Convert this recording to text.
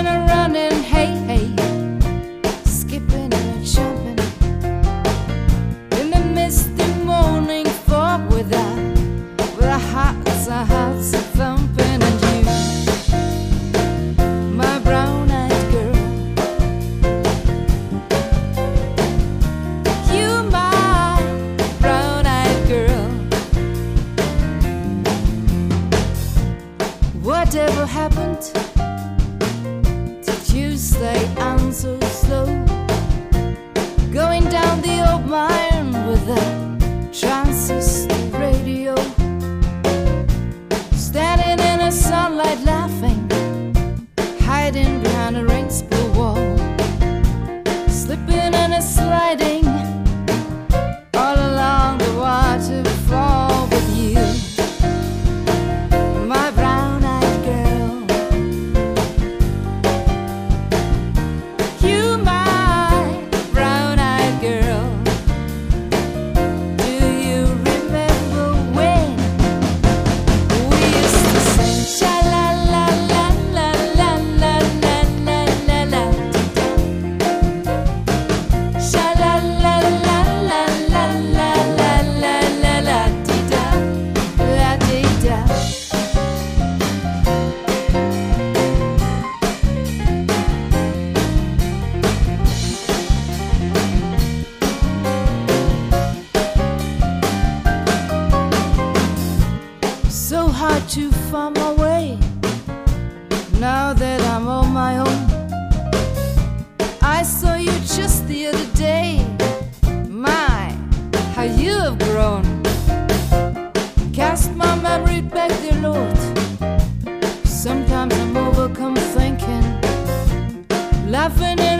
and a running, hey, hey, skipping and jumping in the misty morning fog with our hearts are thumping. And you, my brown-eyed girl, you, my brown-eyed girl. Whatever happened to Tuesday and so slow, going down the old mine with a transistor radio, standing in the sunlight laughing, hiding behind a rain-spill wall, slipping and sliding all along the waterfall with you, my brown-eyed girl. You, my brown-eyed girl. Do you remember when we used to sing sha-la-la-la-la-la-la-la-la-la, sha-la-la-la-la-la-la-la-la-la-la-dee-da, la-dee-da. So hard to find my way now that I'm on my own. I saw you just the other day. My, how you have grown. Cast my memory back there, Lord. Sometimes I'm overcome thinking, laughing